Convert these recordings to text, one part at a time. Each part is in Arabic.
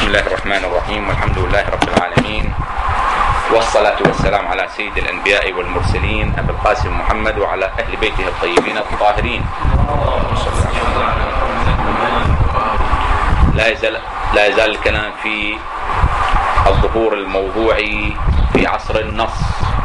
بسم الله الرحمن الرحيم، والحمد لله رب العالمين، والصلاة والسلام على سيد الأنبياء والمرسلين أبي القاسم محمد وعلى أهل بيته الطيبين الطاهرين. لا يزال الكلام في الظهور الموضوعي في عصر النص،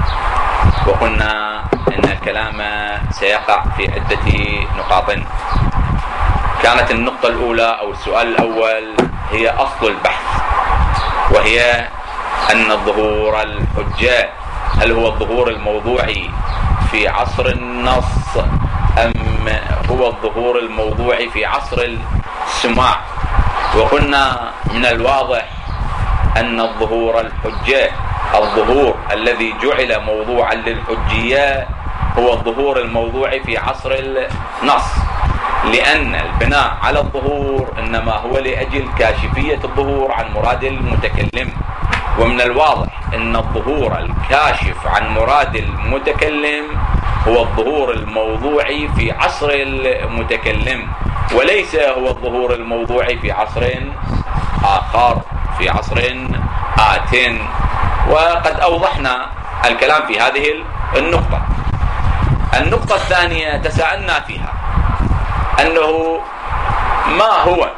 وقلنا إن الكلام سيقع في عدة نقاط. كانت النقطة الأولى أو السؤال الأول هي أصل البحث، وهي أن الظهور الحجة هل هو الظهور الموضوعي في عصر النص أم هو الظهور الموضوعي في عصر السماع. وقلنا من الواضح أن الظهور الحجة، الظهور الذي جعل موضوعا للحجية، هو الظهور الموضوعي في عصر النص، لأن البناء على الظهور إنما هو لأجل كاشفية الظهور عن مراد المتكلم. ومن الواضح أن الظهور الكاشف عن مراد المتكلم هو الظهور الموضوعي في عصر المتكلم، وليس هو الظهور الموضوعي في عصر آخر، في عصر آت. وقد أوضحنا الكلام في هذه النقطة. النقطة الثانية تساءلنا فيها أنه ما هو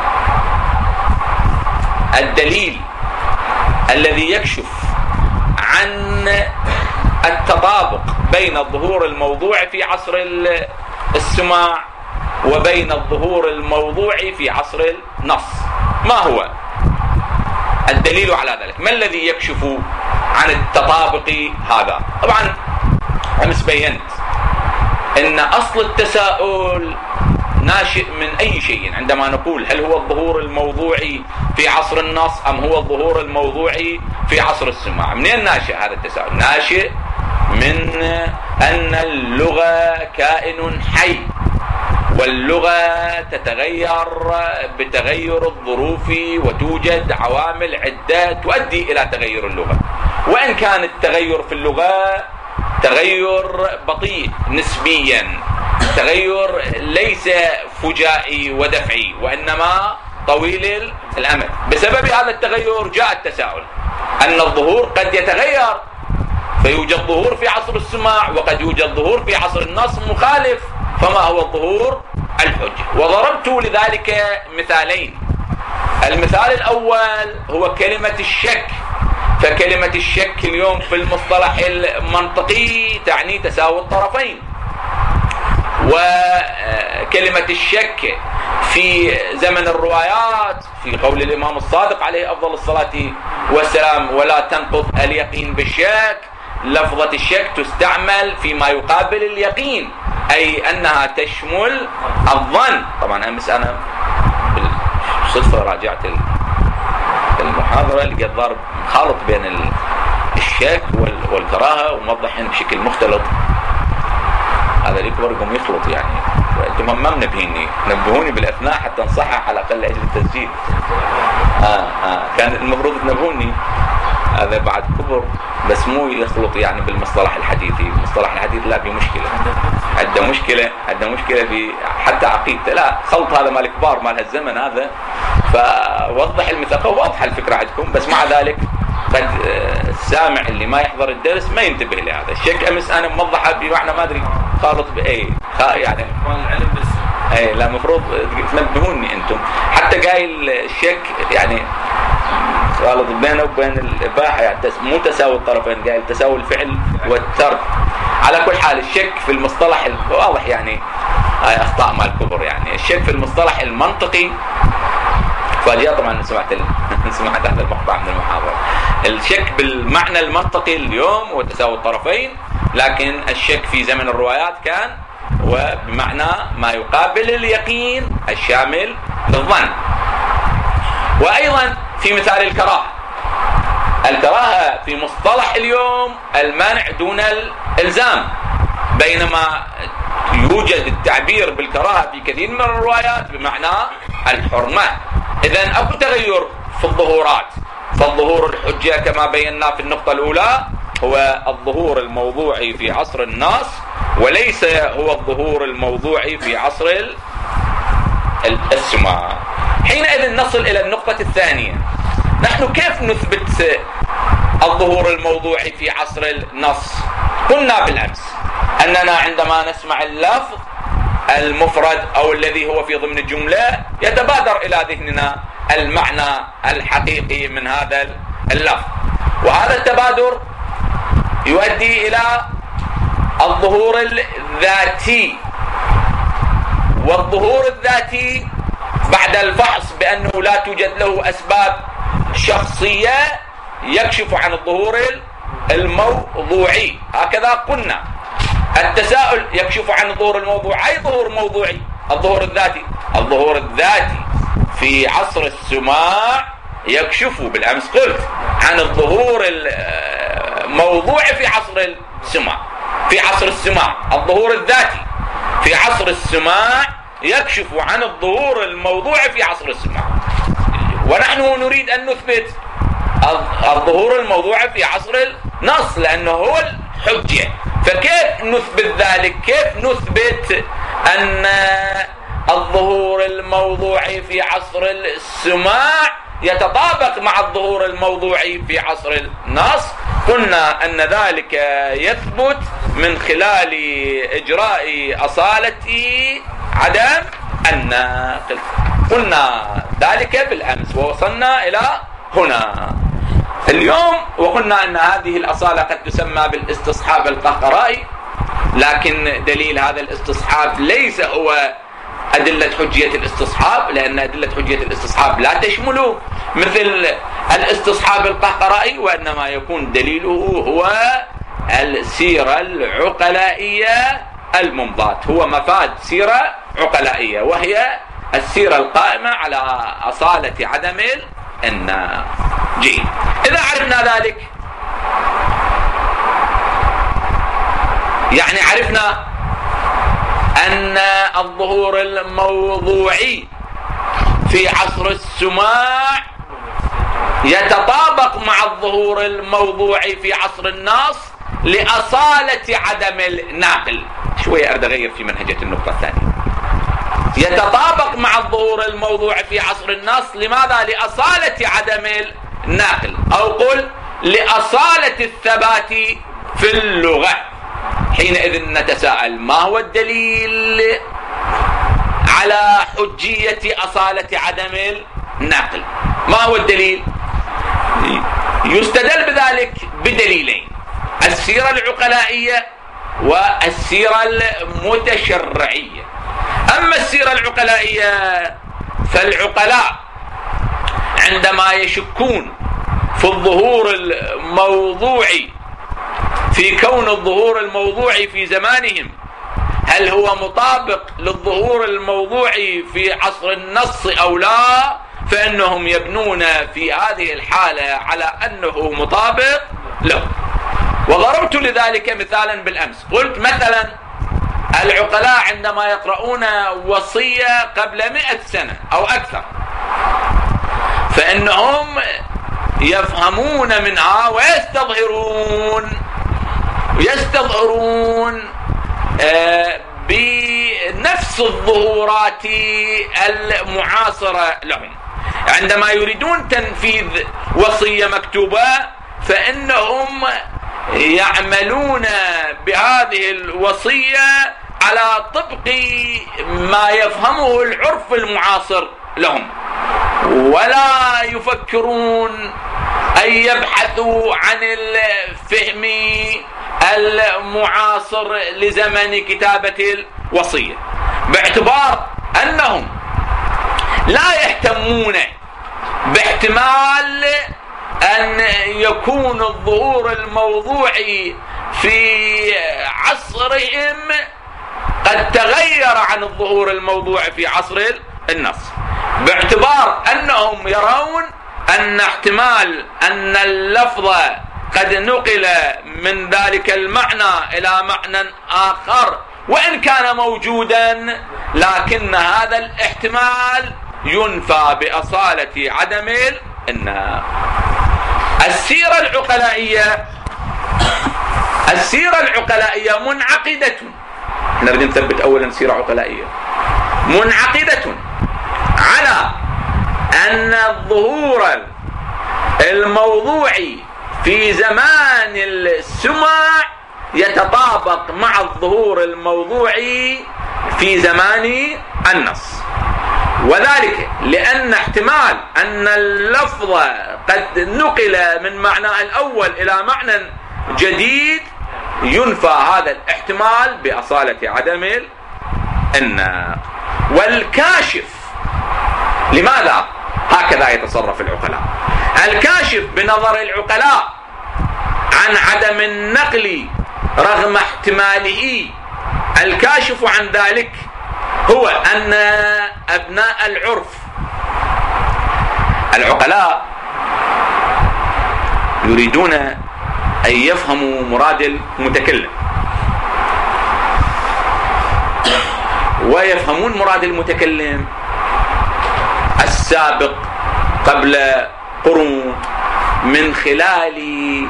الدليل الذي يكشف عن التطابق بين الظهور الموضوعي في عصر السماع وبين الظهور الموضوعي في عصر النص. ما هو الدليل على ذلك؟ ما الذي يكشف عن التطابق هذا؟ طبعا أمس بينت إن أصل التساؤل ناشئ من أي شيء. عندما نقول هل هو الظهور الموضوعي في عصر النص أم هو الظهور الموضوعي في عصر السماع، منين ناشئ هذا التساؤل؟ ناشئ من أن اللغة كائن حي، واللغة تتغير بتغير الظروف، وتوجد عوامل عدة تؤدي إلى تغير اللغة. وإن كان التغير في اللغة تغير بطيء نسبيا، تغير ليس فجائي ودفعي، وإنما طويل الأمد. بسبب هذا التغير جاء التساؤل أن الظهور قد يتغير، فيوجد ظهور في عصر السماع وقد يوجد ظهور في عصر النص مخالف، فما هو الظهور الحجة؟ وضربت لذلك مثالين. المثال الأول هو كلمة الشك. فكلمة الشك اليوم في المصطلح المنطقي تعني تساوي الطرفين، وكلمة الشك في زمن الروايات في قول الإمام الصادق عليه أفضل الصلاة والسلام ولا تنقض اليقين بالشك، لفظة الشك تستعمل فيما يقابل اليقين، أي أنها تشمل الظن. طبعا أمس أنا بالصدفة راجعت المحاضرة اللي قد ضرب خالط بين الشك والكراهة وموضحين بشكل مختلط. هذا اللي يكبركم يخلط يعني. انتم ما منبهيني، نبهوني بالاثناء حتى نصحح على الاقل لاجل التسجيل. كان المفروض تنبهوني، هذا بعد كبر، بس مو يخلط يعني بالمصطلح الحديثي. المصطلح الحديث لا بمشكله، عنده مشكله حتى عقيدته، لا خلط هذا مال كبار مال هالزمن هذا. فوضح المثال، واضحه الفكره عندكم، بس مع ذلك قد السامع اللي ما يحضر الدرس ما ينتبه لهذا الشك. امس انا موضحه بمعنى ما ادري خالط باي يعني العلم بس لا المفروض تنبهوني انتم. حتى قايل الشك يعني خالط بينه وبين الاباحه، يعني مو تساوي الطرفين، قايل تساوي الفعل والترك. على كل حال الشك في المصطلح واضح يعني هاي اخطاء مال كبر. يعني الشك في المصطلح المنطقي فاجأ. طبعا سمعت هذا المقطع من المحاضرة. الشك بالمعنى المنطقي اليوم هو تساوي الطرفين، لكن الشك في زمن الروايات كان وبمعنى ما يقابل اليقين الشامل للظن. وأيضا في مثال الكراهة في مصطلح اليوم المنع دون الإلزام، بينما يوجد التعبير بالكراهة في كثير من الروايات بمعنى الحرمة. إذن أكو تغير في الظهورات. فالظهور الحجة كما بينا في النقطة الأولى هو الظهور الموضوعي في عصر النص، وليس هو الظهور الموضوعي في عصر السماع. حينئذ نصل إلى النقطة الثانية. نحن كيف نثبت الظهور الموضوعي في عصر النص؟ قلنا بالأمس أننا عندما نسمع اللفظ المفرد أو الذي هو في ضمن الجملة يتبادر إلى ذهننا المعنى الحقيقي من هذا اللفظ، وهذا التبادر يؤدي إلى الظهور الذاتي. والظهور الذاتي بعد الفحص بأنه لا توجد له أسباب شخصية يكشف عن الظهور الموضوعي. هكذا قلنا التساؤل يكشف عن الظهور الموضوعي. أي ظهور موضوعي؟ الظهور الذاتي. الظهور الذاتي في عصر السماع يكشف بالأمس قلت عن الظهور الموضوعي في عصر السماع. في عصر السماع الظهور الذاتي في عصر السماع يكشف عن الظهور الموضوعي في عصر السماع، ونحن نريد أن نثبت الظهور الموضوعي في عصر النص لأنه هو الحجة. فكيف نثبت ذلك؟ كيف نثبت أن الظهور الموضوعي في عصر السماع يتطابق مع الظهور الموضوعي في عصر النص؟ قلنا أن ذلك يثبت من خلال إجراء أصالة عدم الناقل. قلنا ذلك بالأمس ووصلنا إلى هنا اليوم، وقلنا أن هذه الأصالة قد تسمى بالاستصحاب القهقرائي، لكن دليل هذا الاستصحاب ليس هو أدلة حجية الاستصحاب، لأن أدلة حجية الاستصحاب لا تشمل مثل الاستصحاب القهقرائي، وإنما يكون دليله هو السيرة العقلائية الممضاة، هو مفاد سيرة عقلائية وهي السيرة القائمة على أصالة عدم الناقل. إذا عرفنا ذلك يعني عرفنا أن الظهور الموضوعي في عصر السماع يتطابق مع الظهور الموضوعي في عصر النص لأصالة عدم الناقل. شوية أريد أغير في منهجة النقطة الثانية. يتطابق مع الظهور الموضوعي في عصر النص لماذا؟ لأصالة عدم الناقل، أو قل لأصالة الثبات في اللغة. حينئذ نتساءل ما هو الدليل على حجية أصالة عدم الناقل؟ ما هو الدليل؟ يستدل بذلك بدليلين: السيرة العقلائية والسيرة المتشرعية. أما السيرة العقلائية فالعقلاء عندما يشكون في الظهور الموضوعي، في كون الظهور الموضوعي في زمانهم هل هو مطابق للظهور الموضوعي في عصر النص أو لا، فإنهم يبنون في هذه الحالة على أنه مطابق له. وضربت لذلك مثالا بالأمس، قلت مثلا العقلاء عندما يقرؤون وصية قبل 100 سنة أو أكثر فإنهم يفهمون منها ويستظهرون بنفس الظهورات المعاصرة لهم. عندما يريدون تنفيذ وصية مكتوبة فإنهم يعملون بهذه الوصية على طبق ما يفهمه العرف المعاصر لهم، ولا يفكرون أن يبحثوا عن الفهم المعاصر لزمن كتابة الوصية، باعتبار أنهم لا يهتمون باحتمال أن يكون الظهور الموضوعي في عصرهم قد تغير عن الظهور الموضوعي في عصر النص، باعتبار أنهم يرون أن احتمال أن اللفظ قد نقل من ذلك المعنى إلى معنى آخر وإن كان موجودا، لكن هذا الاحتمال ينفى بأصالة عدم الناقل. السيرة العقلائية منعقدة، نريد نثبت أولا سيرة عقلائية منعقدة على أن الظهور الموضوعي في زمان السمع يتطابق مع الظهور الموضوعي في زمان النص، وذلك لأن احتمال أن اللفظ قد نقل من معناه الأول إلى معنى جديد ينفى هذا الاحتمال بأصالة عدم النقل. والكاشف لماذا هكذا يتصرف العقلاء؟ الكاشف بنظر العقلاء عن عدم النقل رغم احتماله، الكاشف عن ذلك هو أن أبناء العرف العقلاء يريدون أن يفهموا مراد المتكلم، ويفهمون مراد المتكلم السابق قبل قرون من خلال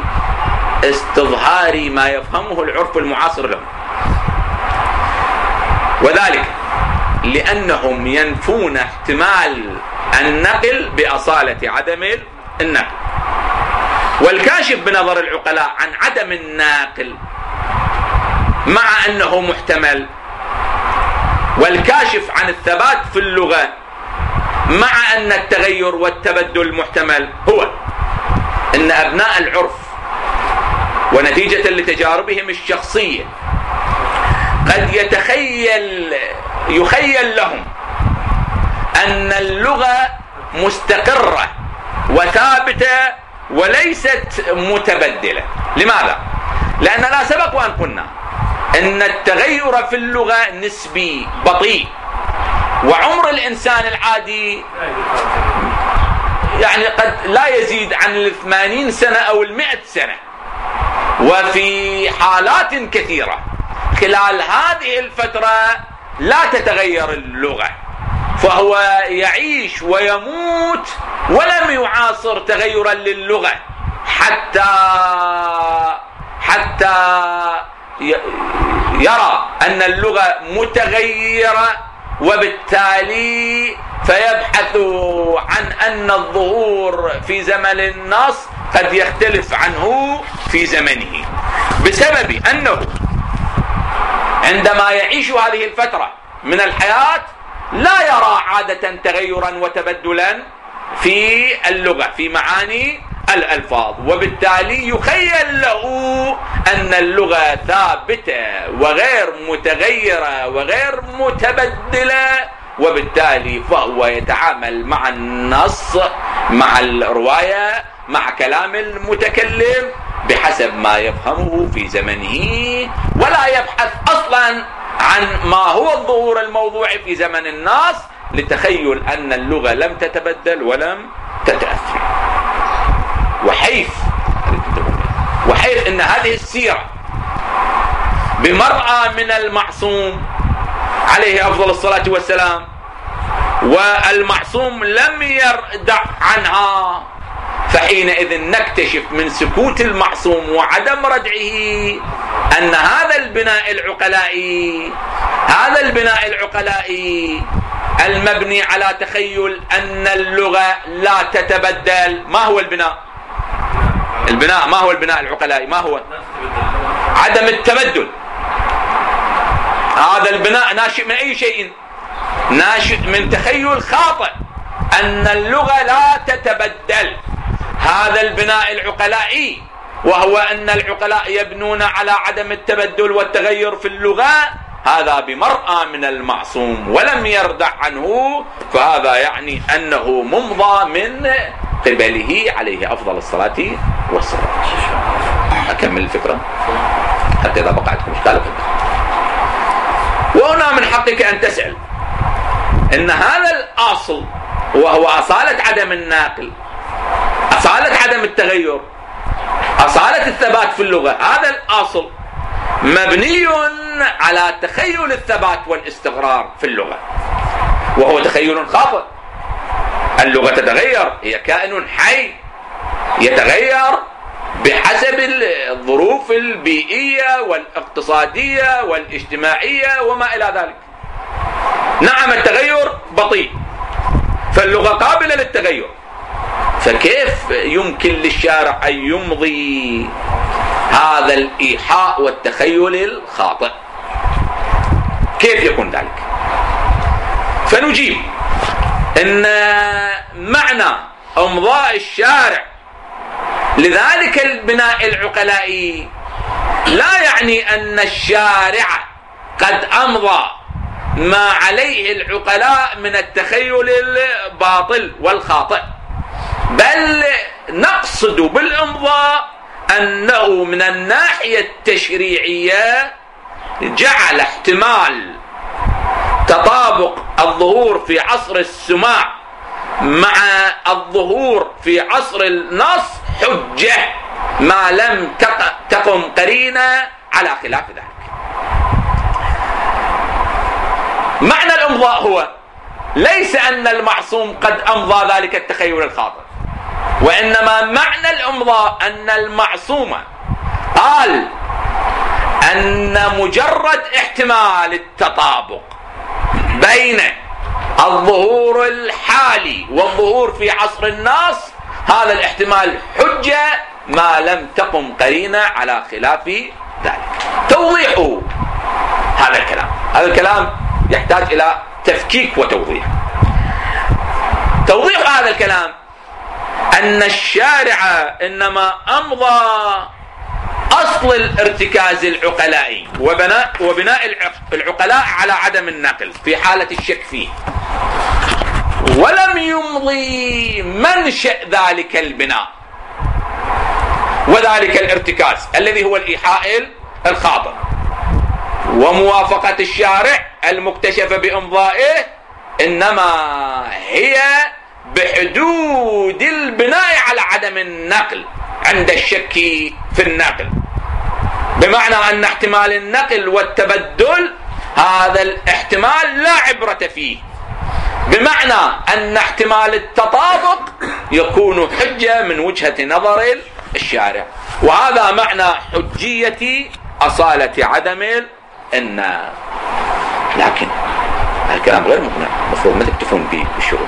استظهار ما يفهمه العرف المعاصر له، وذلك لأنهم ينفون احتمال النقل بأصالة عدم النقل. والكاشف بنظر العقلاء عن عدم الناقل مع أنه محتمل، والكاشف عن الثبات في اللغة مع أن التغير والتبدل محتمل هو أن أبناء العرف ونتيجة لتجاربهم الشخصية قد يخيل لهم أن اللغة مستقرة وثابتة وليست متبدلة. لماذا؟ لأننا سبق وأن قلنا أن التغير في اللغة نسبي بطيء، وعمر الإنسان العادي يعني قد لا يزيد عن 80 سنة أو 100 سنة، وفي حالات كثيرة خلال هذه الفترة لا تتغير اللغة، فهو يعيش ويموت ولم يعاصر تغيرا للغة حتى يرى أن اللغة متغيرة، وبالتالي فيبحث عن أن الظهور في زمن النص قد يختلف عنه في زمنه، بسبب أنه عندما يعيش هذه الفترة من الحياة لا يرى عادة تغيرا وتبدلا في اللغة في معاني الألفاظ، وبالتالي يخيل له أن اللغة ثابتة وغير متغيرة وغير متبدلة، وبالتالي فهو يتعامل مع النص مع الرواية مع كلام المتكلم بحسب ما يفهمه في زمنه، ولا يبحث أصلا عن ما هو الظهور الموضوعي في زمن الناس لتخيل أن اللغة لم تتبدل ولم تتأثر. وحيث أن هذه السيرة بمرأة من المعصوم عليه أفضل الصلاة والسلام، والمعصوم لم يردع عنها، فحينئذ نكتشف من سكوت المعصوم وعدم ردعه أن هذا البناء العقلائي المبني على تخيل أن اللغة لا تتبدل. ما هو البناء ما هو البناء العقلائي؟ ما هو؟ عدم التبدل. هذا البناء ناشئ من أي شيء؟ ناشئ من تخيل خاطئ أن اللغة لا تتبدل. هذا البناء العقلائي، وهو أن العقلاء يبنون على عدم التبدل والتغير في اللغة، هذا بمرأة من المعصوم ولم يردع عنه، فهذا يعني أنه ممضى من قبله عليه أفضل الصلاة والسلام. أكمل الفكرة حتى إذا بقعتكم إشكال. وهنا من حقك أن تسأل إن هذا الأصل وهو أصالة عدم الناقل، أصالة عدم التغير، أصالة الثبات في اللغة، هذا الأصل مبني على تخيل الثبات والاستقرار في اللغة، وهو تخيل خاطئ. اللغة تتغير، هي كائن حي يتغير بحسب الظروف البيئية والاقتصادية والاجتماعية وما إلى ذلك. نعم التغير بطيء، فاللغة قابلة للتغير، فكيف يمكن للشارع أن يمضي هذا الإيحاء والتخيل الخاطئ؟ كيف يكون ذلك؟ فنجيب إن معنى إمضاء الشارع لذلك البناء العقلائي لا يعني أن الشارع قد أمضى ما عليه العقلاء من التخيل الباطل والخاطئ، بل نقصد بالإمضاء أنه من الناحية التشريعية جعل احتمال تطابق الظهور في عصر السماع مع الظهور في عصر النص حجة ما لم تقم قرينة على خلاف ذلك. معنى الإمضاء هو ليس أن المعصوم قد أمضى ذلك التخيل الخاطئ، وإنما معنى الإمضاء أن المعصوم قال أن مجرد احتمال التطابق بين الظهور الحالي والظهور في عصر النص هذا الاحتمال حجة ما لم تقم قرينة على خلاف ذلك. توضيح هذا الكلام يحتاج إلى تفكيك وتوضيح. توضيح هذا الكلام أن الشارع إنما أمضى أصل الارتكاز العقلائي وبناء العقلاء على عدم النقل في حالة الشك فيه، ولم يمضي منشأ ذلك البناء وذلك الارتكاز الذي هو الإيحاء الخاطئ. وموافقة الشارع المكتشفة بإمضائه إنما هي بحدود البناء على عدم النقل عند الشك في النقل، بمعنى أن احتمال النقل والتبدل هذا الاحتمال لا عبرة فيه، بمعنى أن احتمال التطابق يكون حجة من وجهة نظر الشارع. وهذا معنى حجية أصالة عدم النقل. لكن الكلام غير مقنع، المفروض ما تكتفون به بالشروط،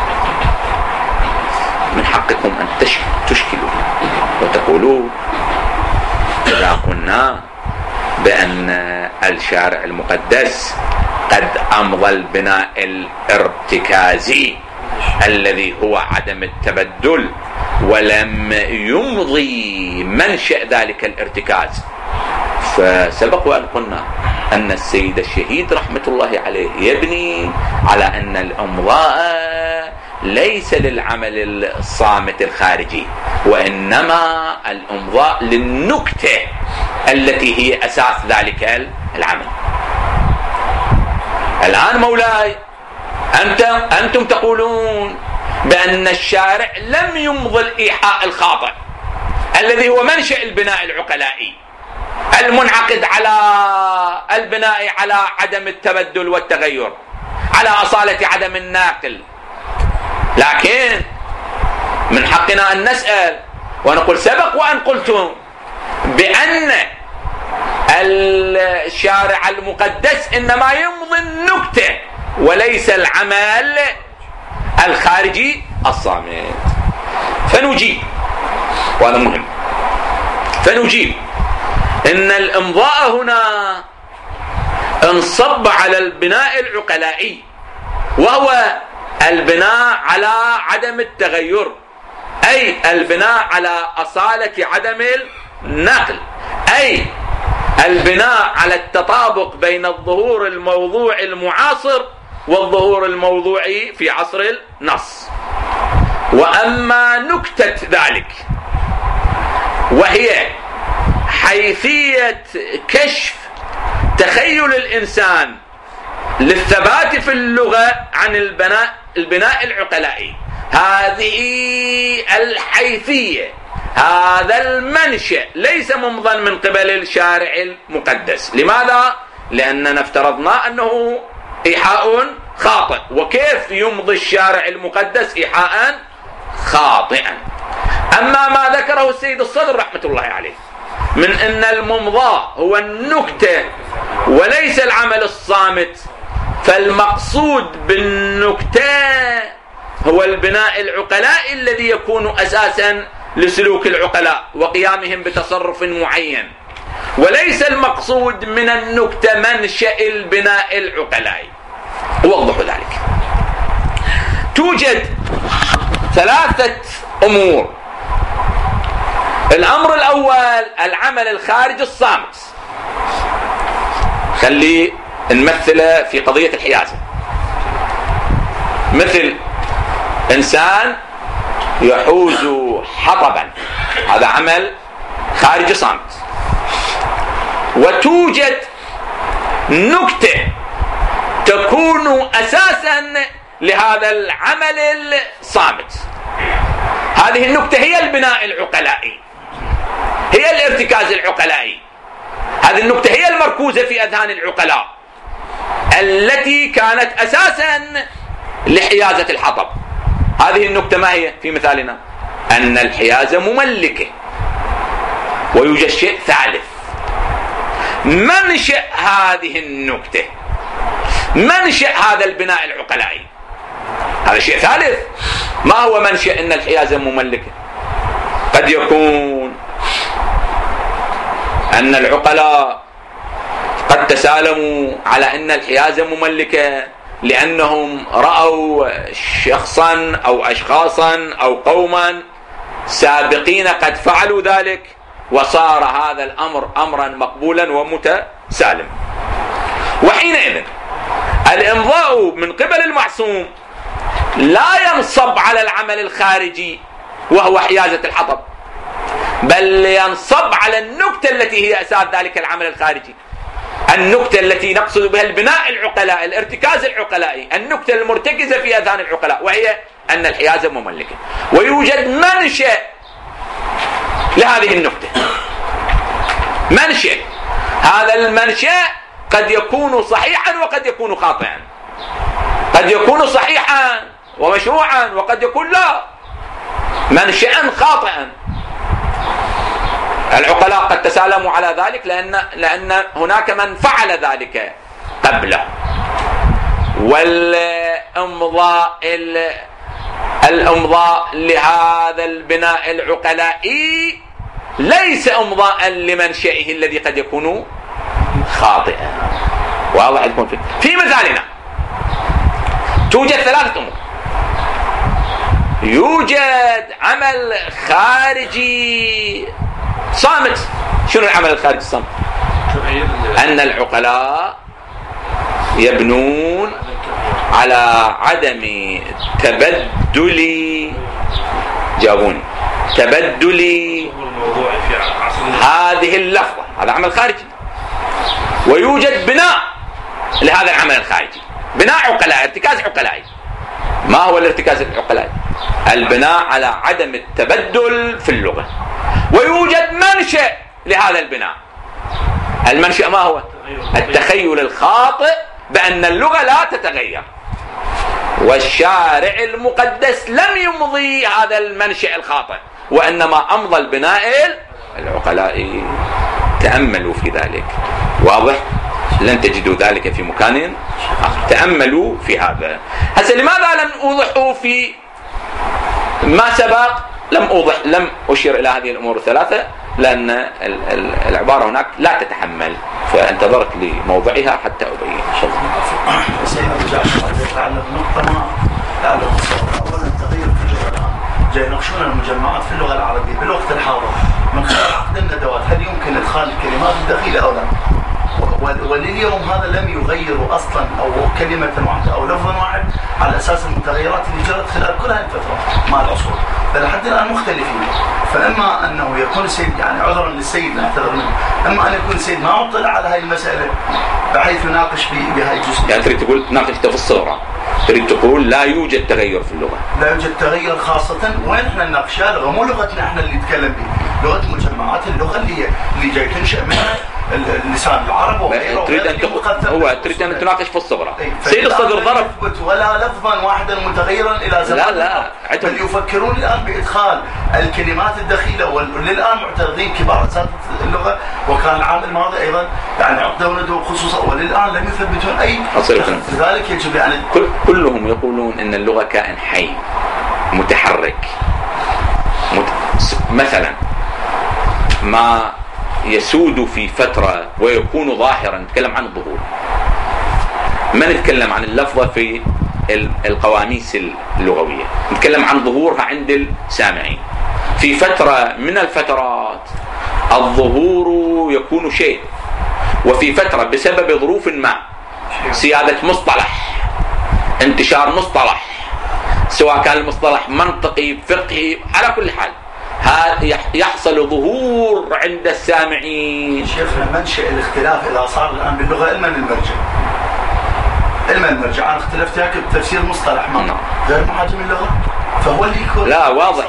من حقكم أن تشكلوا وتقولوا إذا قلنا بأن الشارع المقدس قد أمضى البناء الارتكازي الذي هو عدم التبدل ولم يمضي منشأ ذلك الارتكاز، فسبق وأن قلنا أن السيد الشهيد رحمة الله عليه يبني على أن الإمضاء ليس للعمل الصامت الخارجي، وإنما الإمضاء للنكتة التي هي أساس ذلك العمل. الآن مولاي أنتم تقولون بأن الشارع لم يمضي الإيحاء الخاطئ الذي هو منشأ البناء العقلائي المنعقد على البناء على عدم التبدل والتغير، على أصالة عدم الناقل. لكن من حقنا أن نسأل ونقول سبق وأن قلتم بأن الشارع المقدس إنما يمضي النكتة وليس العمل الخارجي الصامت. فنجيب، وهذا مهم، فنجيب إن الإمضاء هنا انصب على البناء العقلائي، وهو البناء على عدم التغير، أي البناء على أصالة عدم النقل، أي البناء على التطابق بين الظهور الموضوعي المعاصر والظهور الموضوعي في عصر النص. وأما نكتة ذلك وهي حيثية كشف تخيل الإنسان للثبات في اللغة عن البناء العقلائي، هذه الحيثية، هذا المنشأ ليس ممضى من قبل الشارع المقدس. لماذا؟ لأننا افترضنا أنه إيحاء خاطئ، وكيف يمضي الشارع المقدس إيحاء خاطئا؟ أما ما ذكره السيد الصدر رحمة الله عليه من أن الممضى هو النكتة وليس العمل الصامت، فالمقصود بالنكتة هو البناء العقلائي الذي يكون أساسا لسلوك العقلاء وقيامهم بتصرف معين، وليس المقصود من النكتة منشأ البناء العقلائي. أوضح ذلك. توجد 3 أمور. الأمر الأول العمل الخارجي الصامت. خلي نمثله في قضية الحيازة، مثل إنسان يحوز حطبا، هذا عمل خارجي صامت. وتوجد نكتة تكون أساسا لهذا العمل الصامت. هذه النكتة هي البناء العقلائي، هي الارتكاز العقلائي. هذه النكتة هي المركوزة في أذهان العقلاء التي كانت أساسا لحيازة الحطب. هذه النكتة ما هي في مثالنا؟ أن الحيازة مملكة. ويوجد شيء ثالث، منشأ هذه النكتة، منشأ هذا البناء العقلائي، هذا شيء ثالث. ما هو منشأ أن الحيازة مملكة؟ قد يكون أن العقلاء قد تسالموا على أن الحيازة مملكة لأنهم رأوا شخصا أو أشخاصا أو قوما سابقين قد فعلوا ذلك، وصار هذا الأمر أمرا مقبولا ومتسالم. وحينئذ الإمضاء من قبل المعصوم لا ينصب على العمل الخارجي وهو حيازة الحطب، بل ينصب على النكتة التي هي أساس ذلك العمل الخارجي، النكتة التي نقصد بها البناء العقلاء، الارتكاز العقلائي، النكتة المرتكزة في أذهان العقلاء، وهي أن الحيازة مملكة. ويوجد منشأ لهذه النكتة، منشأ. هذا المنشأ قد يكون صحيحا وقد يكون خاطئا، قد يكون صحيحا ومشروعا وقد يكون لا، منشأ خاطئا. العقلاء قد تسالموا على ذلك لأن هناك من فعل ذلك قبله. الإمضاء لهذا البناء العقلائي ليس إمضاء لمنشئه الذي قد يكون خاطئا. واضح يكون في مثالنا توجد 3 أمور. يوجد عمل خارجي صامت. شنو العمل الخارجي الصامت؟ أن العقلاء يبنون على عدم تبدل، جاوبوني، تبدل هذه اللفظة، هذا عمل خارجي. ويوجد بناء لهذا العمل الخارجي، بناء عقلائي، ارتكاز عقلائي. ما هو الارتكاز العقلائي؟ البناء على عدم التبدل في اللغة. ويوجد منشأ لهذا البناء. المنشأ ما هو؟ التخيل الخاطئ بأن اللغة لا تتغير. والشارع المقدس لم يمضي هذا المنشأ الخاطئ، وإنما أمضى البناء العقلائي. تأملوا في ذلك. واضح؟ لن تجدوا ذلك في مكان آخر. تأملوا في هذا. هسه لماذا لم أوضحه في ما سبق؟ لم أشير إلى هذه الأمور الثلاثة لأن العبارة هناك لا تتحمل، فانتظرت لموضعها حتى أبين إن شاء الله. أولا التغير في اللغة الآن جاي يناقشون المجمعات في اللغة العربية بالوقت الحاضر من خلال عقد الندوات، هل يمكن إدخال الكلمات الدخيلة أو لا؟ ولليوم هذا لم يغيروا أصلا أو كلمة واحدة أو لفظ واحد على أساس المتغيرات اللي جرت خلال كل هذه الفترة مع العصور، فلحد الآن مختلفين. فإما أنه يكون السيد، يعني عذرا للسيد نعتذر منه، إما أن يكون السيد ما مطلع على هذه المسألة بحيث يناقش بهذه الجزئية. يعني تريد تقول ناقش تفصيلها، تريد تقول لا يوجد تغير في اللغة، لا يوجد تغير، خاصة وين احنا نناقشها لغة مو لغتنا احنا اللي نتكلم بها، لغة المجمعات، اللغة اللي جاي تنشأ منها اللسان العرب وغيره. تريد أن تناقش في الصغرى. سيد الصدر ضرب ولا لفظا واحدا متغيرا إلى زمان. لا بل يفكرون الآن بإدخال الكلمات الدخيلة، وللآن معترضين كبار أساتذة اللغة، وكان العام الماضي أيضا يعني عقدوا خصوصا، وللآن لم يثبتون أي. لذلك يجب يعني كلهم يقولون أن اللغة كائن حي متحرك. مثلا ما يسود في فترة ويكون ظاهرا، نتكلم عن الظهور، ما نتكلم عن اللفظة في القواميس اللغوية، نتكلم عن ظهورها عند السامعين. في فترة من الفترات الظهور يكون شيء، وفي فترة بسبب ظروف ما، سيادة مصطلح، انتشار مصطلح، سواء كان المصطلح منطقي فقهي، على كل حال يحصل ظهور عند السامعين. شيخنا منشأ الاختلاف إذا صار الآن باللغة علما المرجع، أنا اختلفت ياك بتفسير مصطلح ما غير محاجم اللغة، فهو اللي يكون لا واضح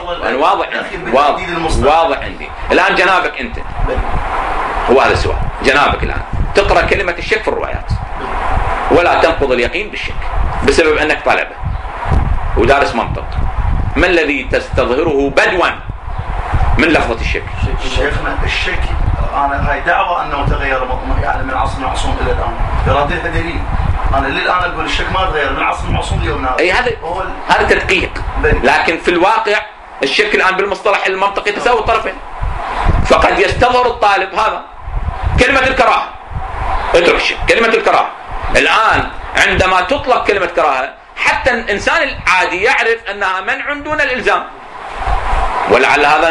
عندي. الآن جنابك أنت هو هذا السؤال، جنابك الآن تقرأ كلمة الشك في الروايات ولا تنقض اليقين بالشك بسبب أنك طالبه ودارس منطق، ما الذي تستظهره بدوا من لفظة الشك؟ شيخنا الشك أنا هاي دعوة أنه تغير يعني من عصر المعصوم إلى الآن، يرادها دليل. أنا للآن أقول الشك ما تغير من عصر المعصوم اليوم. أي هذا تدقيق، لكن في الواقع الشك الآن بالمصطلح المنطقي تساوي الطرفين. فقد يستظهر الطالب هذا كلمة الكراهة، اترك الشك، كلمة الكراهة الآن عندما تطلق كلمة كراهة حتى الإنسان العادي يعرف أنها منع دون الإلزام، ولعل هذا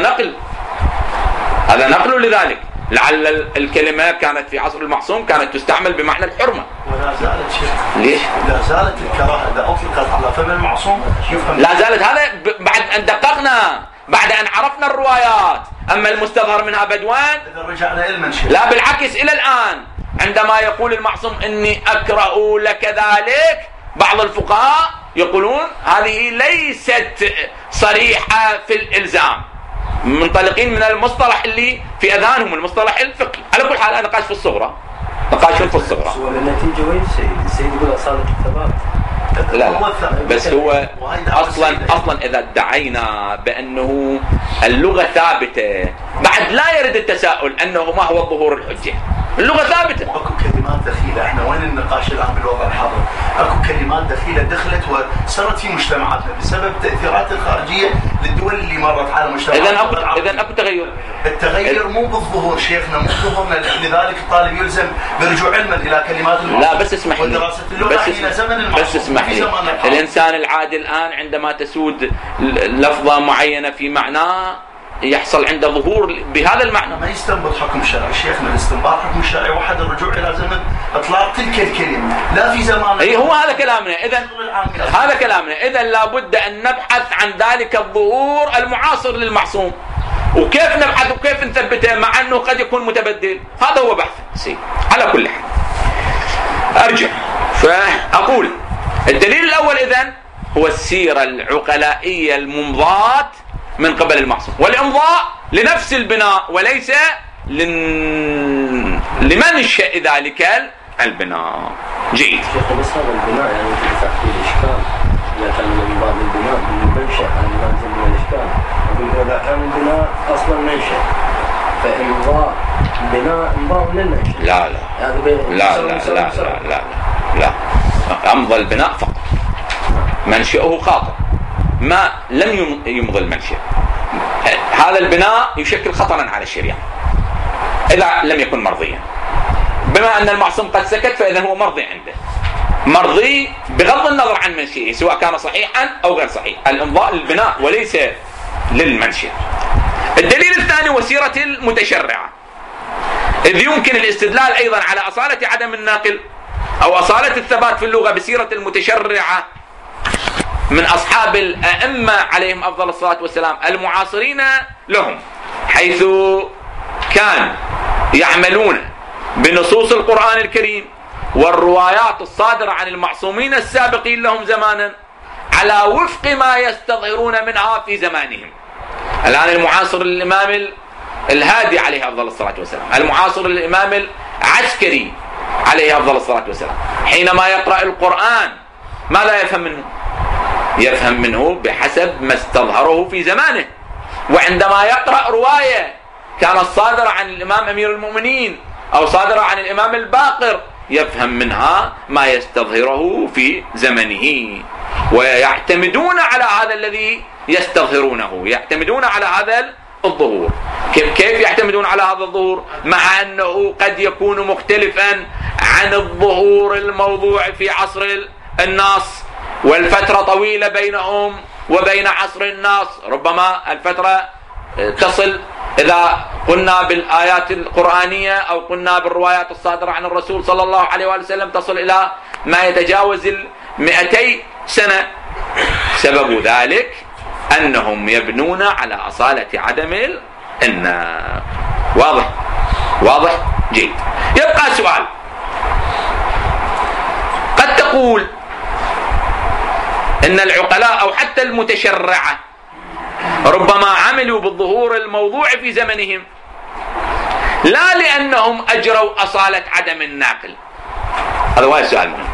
نقل لذلك. لعل الكلمة كانت في عصر المعصوم كانت تستعمل بمعنى الحرمة. ولا زالت شيخ. ليش؟ لا زالت الكراهة إذا أطلقت على فم المعصوم يفهم. لا زالت، هذا بعد أن دققنا، بعد أن عرفنا الروايات. أما المستظهر منها بدوان إذا رجعنا إلى المنشأ. لا بالعكس، إلى الآن عندما يقول المعصوم إني أكره لك ذلك، بعض الفقهاء يقولون هذه ليست صريحة في الإلزام، منطلقين من المصطلح اللي في أذهانهم، المصطلح الفقهي. على كل حال نقاش في الصغرى، نقاشون في الصغرى. هو النتيجة وين السيد يقول أصالة الثبات. لا بس هو أصلا إذا ادعينا بأنه اللغة ثابتة بعد لا يرد التساؤل أنه ما هو الظهور الحجة. اللغة ثابتة. اكو كلمات دخيلة، احنا وين النقاش الآن بالوضع الحاضر؟ اكو كلمات دخيلة دخلت وصارت في مجتمعاتنا بسبب التأثيرات الخارجية للدول اللي مرت على مجتمعاتنا. إذن اكو تغير. التغير مو بالظهور شيخنا، مو بظهورنا، لذلك الطالب يلزم برجوع علما إلى كلمات المعصوم. لا بس اسمح لي، ودراسة اللغة حين زمن المعصوم. بس اسمح لي، الإنسان العادي الآن عندما تسود لفظة معينة في معناه يحصل عنده ظهور بهذا المعنى. ما يستنبط حكم شرعي شيخنا، الاستنباط حكم شرعي وحد الرجوع الى زمن اطلاق تلك الكلمه، لا في زمان. اي هو هذا كلامنا. هذا كلامنا. اذا لابد ان نبحث عن ذلك الظهور المعاصر للمعصوم، وكيف نبحث وكيف نثبته مع انه قد يكون متبدل. هذا هو بحث. على كل حال ارجع فاقول الدليل الاول اذن هو السيره العقلائيه الممضاه من قبل المعصوم، والإمضاء لنفس البناء وليس لمنشأ ذلك البناء. جيد. شيخ بس هذا البناء يعني تدفع فيه الإشكال، إذا كان الإمضاء للبناء المنشأ لازم من الإشكال. أقول إذا كان البناء أصلا منشأ فإمضاء بناء إمضاء من المنشأ. لا أمضى البناء فقط، منشأه خاطئ، ما لم يمضي المنشأ. هذا البناء يشكل خطرا على الشريعة إذا لم يكن مرضيا. بما أن المعصوم قد سكت فإذا هو مرضي عنده، مرضي بغض النظر عن منشئه سواء كان صحيحا أو غير صحيح. الإمضاء للبناء وليس للمنشأ. الدليل الثاني وسيرة المتشرعة، إذ يمكن الاستدلال أيضا على أصالة عدم الناقل أو أصالة الثبات في اللغة بسيرة المتشرعة من أصحاب الأئمة عليهم أفضل الصلاة والسلام المعاصرين لهم، حيث كان يعملون بنصوص القرآن الكريم والروايات الصادرة عن المعصومين السابقين لهم زمانا على وفق ما يستظهرون منها في زمانهم. الآن المعاصر الإمام الهادي عليه أفضل الصلاة والسلام، المعاصر للإمام العسكري عليه أفضل الصلاة والسلام، حينما يقرأ القرآن ماذا يفهم منه؟ يفهم منه بحسب ما استظهره في زمانه. وعندما يقرأ رواية كانت صادرة عن الإمام أمير المؤمنين أو صادرة عن الإمام الباقر يفهم منها ما يستظهره في زمنه، ويعتمدون على هذا الذي يستظهرونه، يعتمدون على هذا الظهور. كيف يعتمدون على هذا الظهور؟ مع أنه قد يكون مختلفا عن الظهور الموضوع في عصر الناس، والفترة طويلة بينهم وبين عصر الناس، ربما الفترة تصل إذا قلنا بالآيات القرآنية أو قلنا بالروايات الصادرة عن الرسول صلى الله عليه وآله وسلم تصل إلى ما يتجاوز 200 سنة. سبب ذلك أنهم يبنون على أصالة عدم النقل. واضح جيد. يبقى سؤال، قد تقول إن العقلاء أو حتى المتشرعة ربما عملوا بالظهور الموضوع في زمنهم لا لأنهم أجروا أصالة عدم الناقل. هذا هو السؤال المهم.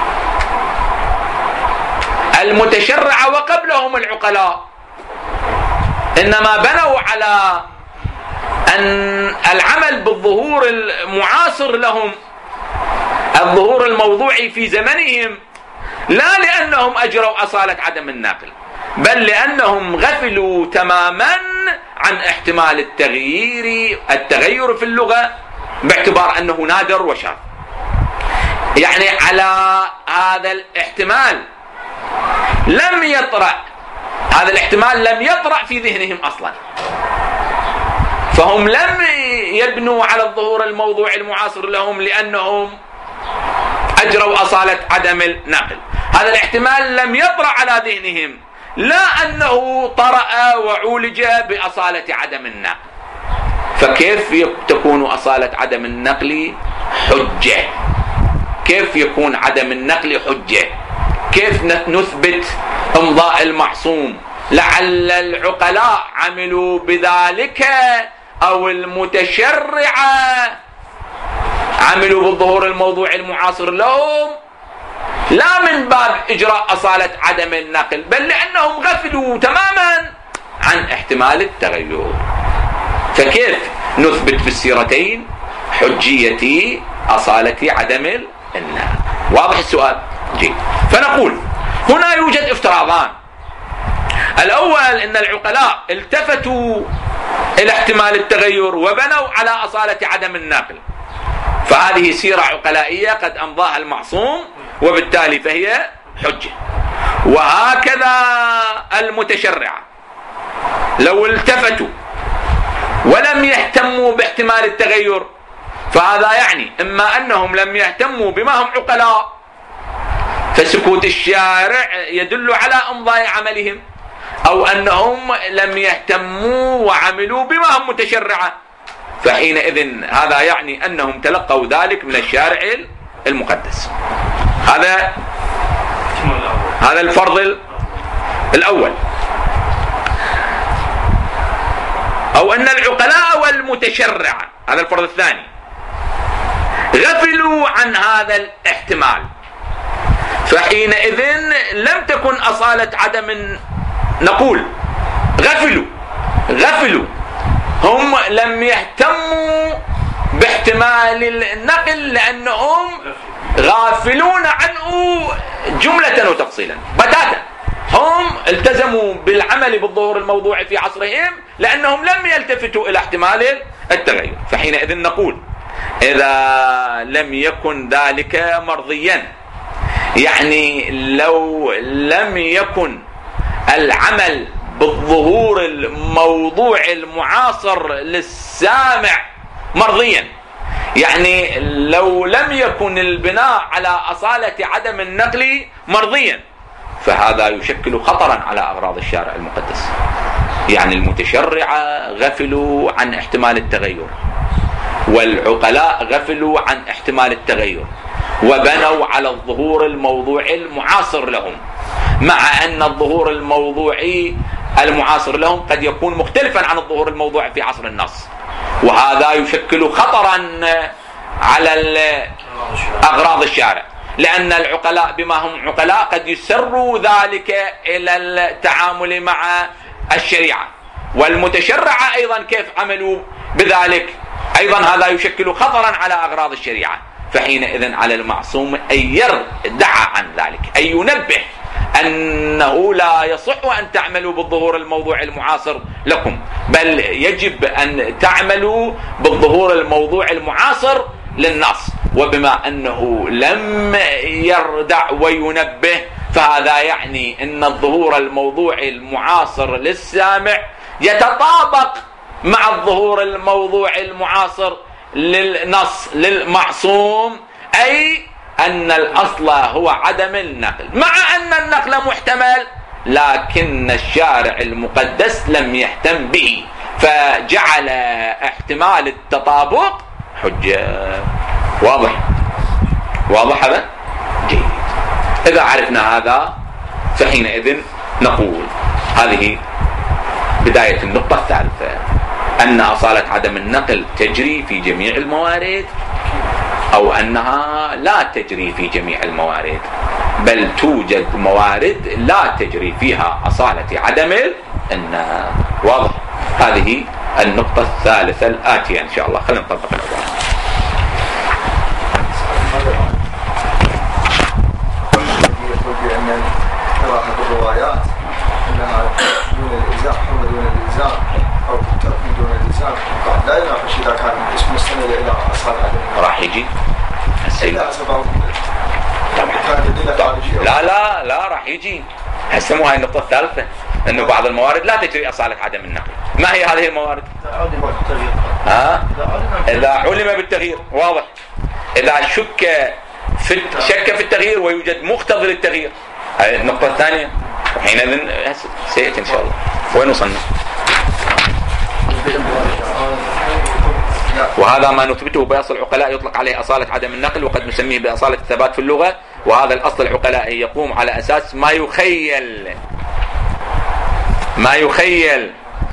المتشرعة وقبلهم العقلاء إنما بنوا على أن العمل بالظهور المعاصر لهم، الظهور الموضوعي في زمنهم، لا لأنهم أجروا أصالة عدم الناقل، بل لأنهم غفلوا تماما عن احتمال التغير في اللغة باعتبار أنه نادر وشاذ. يعني على هذا الاحتمال هذا الاحتمال لم يطرأ في ذهنهم أصلا، فهم لم يبنوا على الظهور الموضوع المعاصر لهم لأنهم أجروا أصالة عدم النقل. هذا الاحتمال لم يطرأ على ذهنهم، لا أنه طرأ وعولج بأصالة عدم النقل. فكيف تكون أصالة عدم النقل حجة؟ كيف يكون عدم النقل حجة؟ كيف نثبت امضاء المعصوم؟ لعل العقلاء عملوا بذلك أو المتشرعة عملوا بالظهور الموضوع المعاصر لهم لا من باب إجراء أصالة عدم النقل، بل لأنهم غفلوا تماما عن احتمال التغير. فكيف نثبت في السيرتين حجية أصالة عدم النقل؟ واضح السؤال؟ جيد. فنقول هنا يوجد افتراضان. الأول أن العقلاء التفتوا إلى احتمال التغير وبنوا على أصالة عدم النقل، فهذه سيرة عقلائية قد أمضاها المعصوم وبالتالي فهي حجة. وهكذا المتشرعة لو التفتوا ولم يهتموا باحتمال التغير، فهذا يعني إما أنهم لم يهتموا بما هم عقلاء فسكوت الشارع يدل على إمضاء عملهم، أو أنهم لم يهتموا وعملوا بما هم متشرعة، فحينئذ هذا يعني أنهم تلقوا ذلك من الشارع المقدس. هذا الفرض الأول. أو أن العقلاء والمتشرعة، هذا الفرض الثاني، غفلوا عن هذا الاحتمال، فحينئذ لم تكن أصالة عدم، نقول غفلوا، هم لم يهتموا باحتمال النقل لأنهم غافلون عنه جملة وتفصيلا بتاتا. هم التزموا بالعمل بالظهور الموضوعي في عصرهم لأنهم لم يلتفتوا إلى احتمال التغير. فحينئذ نقول إذا لم يكن ذلك مرضيا، يعني لو لم يكن العمل بالظهور الموضوع المعاصر للسامع مرضيا، يعني لو لم يكن البناء على أصالة عدم النقل مرضيا، فهذا يشكل خطرا على أغراض الشارع المقدس. يعني المتشرعة غفلوا عن احتمال التغير، والعقلاء غفلوا عن احتمال التغير، وبنوا على الظهور الموضوعي المعاصر لهم، مع أن الظهور الموضوعي المعاصر لهم قد يكون مختلفا عن الظهور الموضوعي في عصر النص. وهذا يشكل خطرا على أغراض الشارع، لأن العقلاء بما هم عقلاء قد يسروا ذلك إلى التعامل مع الشريعة، والمتشرعة أيضا كيف عملوا بذلك أيضا هذا يشكل خطرا على أغراض الشريعة. فحينئذ على المعصوم أن يردع عن ذلك، أن ينبه أنه لا يصح أن تعملوا بالظهور الموضوع المعاصر لكم، بل يجب أن تعملوا بالظهور الموضوع المعاصر للنص. وبما أنه لم يردع وينبه فهذا يعني أن الظهور الموضوع المعاصر للسامع يتطابق مع الظهور الموضوع المعاصر للنص للمعصوم، أي أن الأصل هو عدم النقل، مع أن النقل محتمل لكن الشارع المقدس لم يهتم به، فجعل احتمال التطابق حجة. واضح هذا؟ جيد. إذا عرفنا هذا فحينئذ نقول هذه بداية النقطة الثالثة، أن أصالة عدم النقل تجري في جميع الموارد، أو أنها لا تجري في جميع الموارد، بل توجد موارد لا تجري فيها أصالة عدم النقل. واضح؟ هذه النقطة الثالثة الآتية إن شاء الله. خلينا نطبق العبارة. بأن قراءة الروايات أنها دون الإلزام، حمل دون الإلزام، أو ترك دون الإلزام، لا يناقش إذا كان اسم مستند إلى أصحاب عدم. راح يجي إلا سبب لا راح يجي. هسموها النقطة الثالثة، أنه بعض الموارد لا تجري أصالة عدم النقل. ما هي هذه الموارد؟ إذا علم بالتغيير. واضح. إذا شك في التغيير ويوجد مقتضى للتغيير. هذه النقطة الثانية. حينئذ سيأتي إن شاء الله. وين وصلنا؟ وهذا ما نثبته بأصل العقلاء يطلق عليه أصالة عدم النقل، وقد نسميه بأصالة الثبات في اللغة. وهذا الأصل العقلائي يقوم على أساس ما يخيل.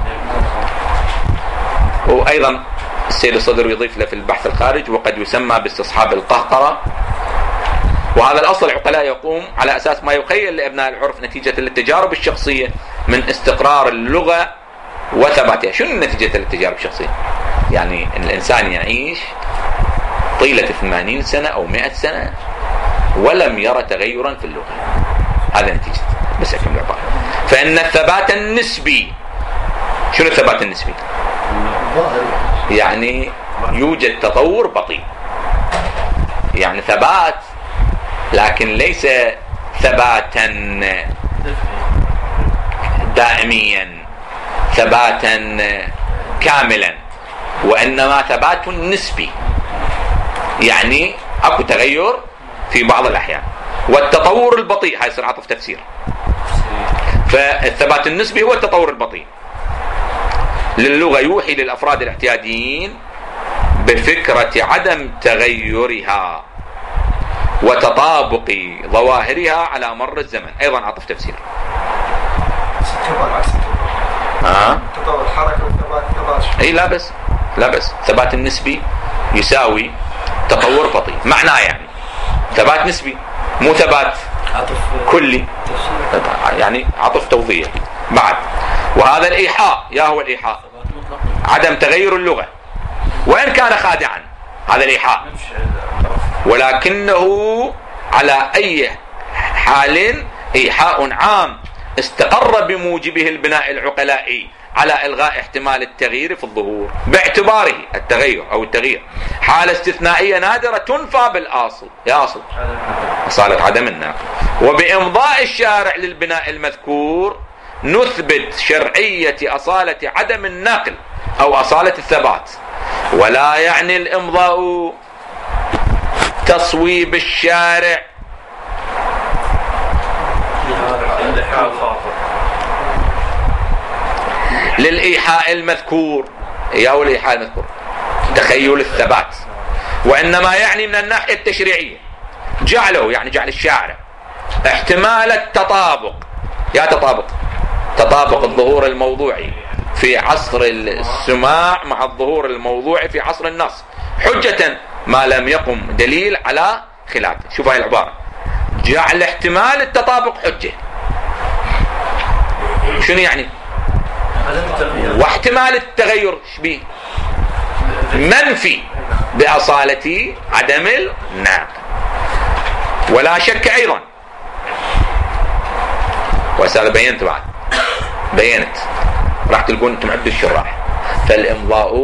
وأيضا السيد الصدر يضيف له في البحث الخارج وقد يسمى باستصحاب القهقرة. وهذا الأصل العقلاء يقوم على أساس ما يخيل لأبناء العرف نتيجة للتجارب الشخصية من استقرار اللغة وثباتها. شنو نتيجة للتجارب الشخصية؟ يعني الإنسان يعيش طيلة 80 سنة أو 100 سنة ولم يرى تغيرا في اللغة. هذا نتيجة. بس أكمل العبارة. فإن الثبات النسبي. شنو الثبات النسبي؟ يعني يوجد تطور بطيء، يعني ثبات لكن ليس ثباتا دائميا، ثباتا كاملا، وإنما ثبات نسبي، يعني أكو تغير في بعض الأحيان. والتطور البطيء هاي يصير عطف تفسير. فالثبات النسبي هو التطور البطيء للغة، يوحي للأفراد الاعتياديين بفكرة عدم تغيرها وتطابق ظواهرها على مر الزمن. أيضا عطف تفسير. تطور الحركة والثبات. أي لا بس ثبات النسبي يساوي تطور بطيء. معناه يعني ثبات نسبي مو ثبات كلي، يعني عطف توضيح بعد. وهذا الإيحاء، يا هو الإيحاء عدم تغير اللغة وإن كان خادعا، هذا الإيحاء، ولكنه على أي حال إيحاء عام استقر بموجبه البناء العقلائي على إلغاء احتمال التغيير في الظهور، باعتباره التغير أو التغيير حالة استثنائية نادرة تنفى بالأصل، يا أصل أصالة عدم النقل. وبإمضاء الشارع للبناء المذكور نثبت شرعية أصالة عدم النقل أو أصالة الثبات. ولا يعني الإمضاء تصويب الشارع للإيحاء المذكور، أو الإيحاء المذكور تخيل الثبات، وإنما يعني من الناحية التشريعية جعله، يعني جعل الشارع احتمال التطابق، يا تطابق الظهور الموضوعي في في عصر السماع مع الظهور الموضوعي في عصر النص حجة ما لم يقم دليل على خلافه. شوف هاي العبارة، جعل احتمال التطابق حجة. شنو يعني؟ واحتمال التغير شبيه منفي بأصالة عدم الناقل. ولا شك أيضا، وهذا بينت بعد، بينت راح تلقون انتم عبد الشراح، فالإمضاء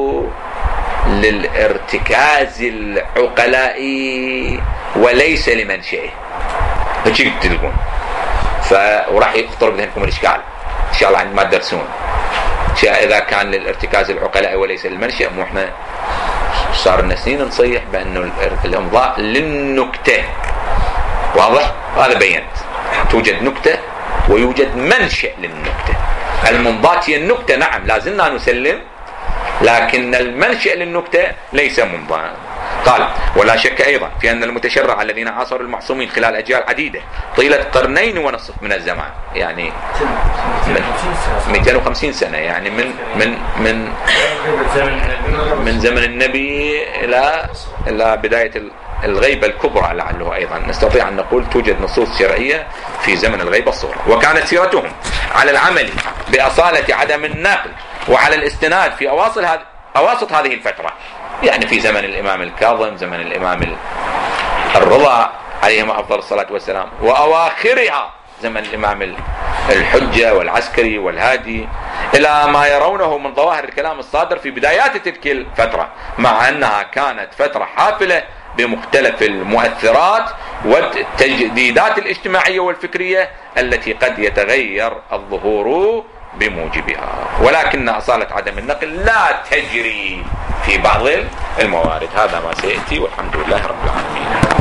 للارتكاز العقلائي وليس لمنشئه، هيك تلقون. وراح يخطر بذهنكم الإشكال إن شاء الله عندما تدرسون إذا كان للارتكاز العقلائي وليس للمنشأ. مو احنا صار لنا سنين نصيح بأنه الإمضاء للنكتة، واضح؟ هذا بينت توجد نكتة ويوجد منشأ للنكتة. الممضات هي النكتة، نعم لازلنا نسلم، لكن المنشأ للنكتة ليس ممضاء. قال ولا شك أيضا في أن المتشرع الذين عاصروا المعصومين خلال أجيال عديدة طيلة قرنين ونصف من الزمان، يعني 250 سنة، يعني من زمن النبي إلى بداية الغيبة الكبرى لعله أيضا نستطيع أن نقول توجد نصوص شرعية في زمن الغيبة الصغرى. وكانت سيرتهم على العمل بأصالة عدم النقل وعلى الاستناد في أواسط هذه الفترة، يعني في زمن الإمام الكاظم، زمن الإمام الرضا عليهما أفضل الصلاة والسلام، وأواخرها زمن الإمام الحجة والعسكري والهادي، إلى ما يرونه من ظواهر الكلام الصادر في بدايات تلك الفترة، مع أنها كانت فترة حافلة بمختلف المؤثرات والتجديدات الاجتماعية والفكرية التي قد يتغير الظهور بموجبها، ولكن أصالة عدم النقل لا تجري في بعض الموارد. هذا ما سيأتي، والحمد لله رب العالمين.